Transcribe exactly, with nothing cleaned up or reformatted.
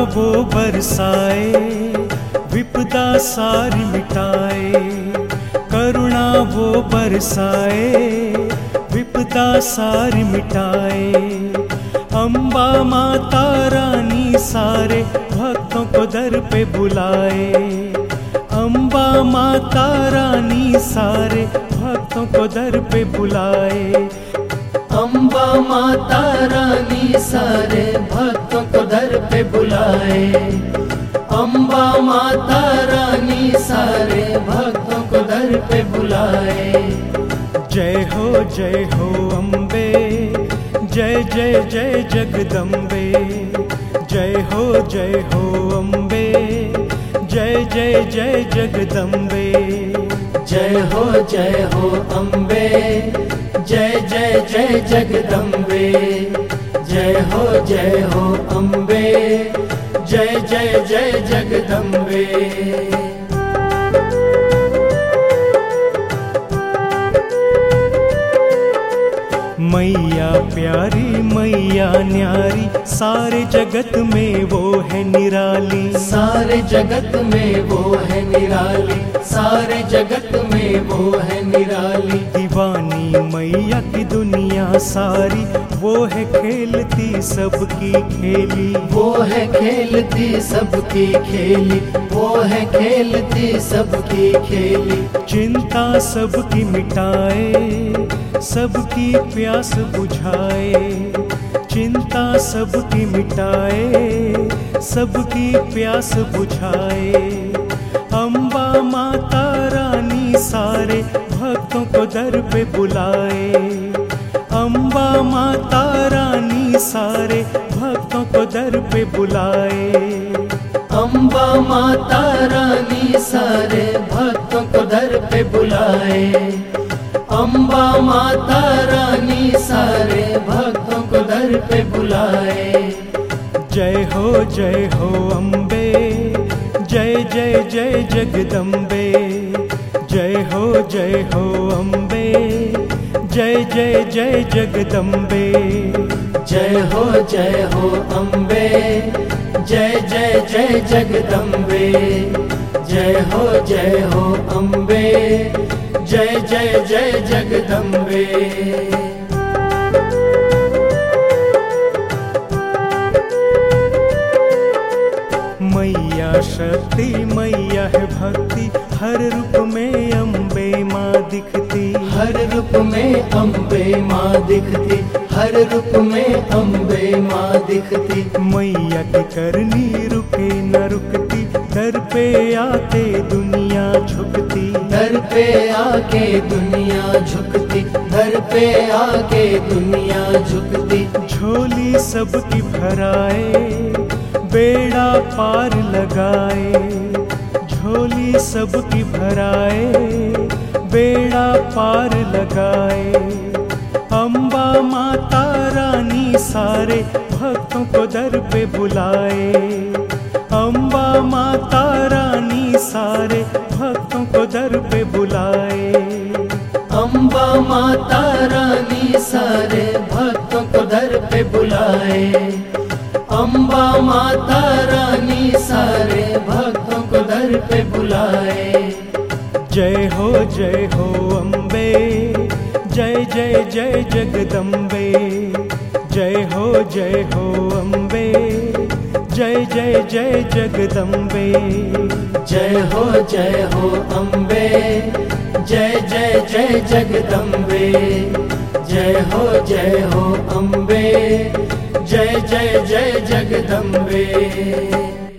वो बरसाए, विपदा सारी मिटाए। करुणा वो बरसाए, विपदा सारी मिटाए। अम्बा माता रानी सारे भक्तों को दर पे बुलाए। अम्बा माता रानी सारे भक्तों को दर पे बुलाए। अम्बा माता रानी सारे भक्तों को दर पे बुलाए। अम्बा माता रानी सारे भक्तों को दर पे बुलाए। जय हो जय हो अम्बे, जय जय जय जगदम्बे। जय हो जय हो अम्बे, जय जय जय जगदम्बे। जय हो जय हो अम्बे, जय जय जय जगदम्बे। जय हो जय हो अम्बे, जय जय जय जगदम्बे। मैया प्यारी मैया न्यारी, सारे जगत में वो है निराली। सारे जगत में वो है निराली, सारे जगत में वो है निराली। दीवानी मैया की दुनिया सारी, वो है खेलती सबकी खेली। वो है खेलती सबकी खेली, वो है खेलती सबकी खेली। चिंता सबकी मिटाए, सबकी प्यास बुझाए। चिंता सबकी मिटाए, सबकी प्यास बुझाए। अम्बा माता रानी सारे भक्तों को दर पे बुलाए। अम्बा माता रानी सारे भक्तों को दर पे बुलाए। अम्बा माता रानी सारे भक्तों को दर पे बुलाए। अम्बा माता रानी सारे भक्तों को दर पे बुलाए। जय हो जय हो अम्बे, जय जय जय जगदम्बे। जय हो जय हो अम्बे, जय जय जय जगदम्बे। जय हो जय हो अम्बे, जय जय जय जगदम्बे। जय हो जय हो अम्बे, जय जय जय जगदम्बे। मैया शक्ति मैया है भक्ति, हर रूप में अम्बे माँ दिखती। हर रूप में अम्बे माँ दिखती, हर रूप में अम्बे माँ दिखती। मैया की करनी रुके न रुकती, दर पे आते दुनिया झुकती। दर पे आके दुनिया झुकती, दर पे आके दुनिया झुकती। झोली सबकी भराए, बेड़ा पार लगाए। झोली सबकी भराए, बेड़ा पार लगाए। अम्बा माता रानी सारे भक्तों को दर पे बुलाए। अम्बा माता रानी सारे भक्तों को दर पे बुलाए। अम्बा माता रानी सारे भक्तों को दर पे बुलाए। अम्बा माता रानी सारे भक्तों को दर पे बुलाए। जय हो जय हो अम्बे, जय जय जय जगदम्बे। जय हो जय हो अम्बे, जय जय जय जगदम्बे। जय हो जय हो अम्बे, जय जय जय जगदम्बे। जय हो जय हो अम्बे, जय जय जय जगदम्बे।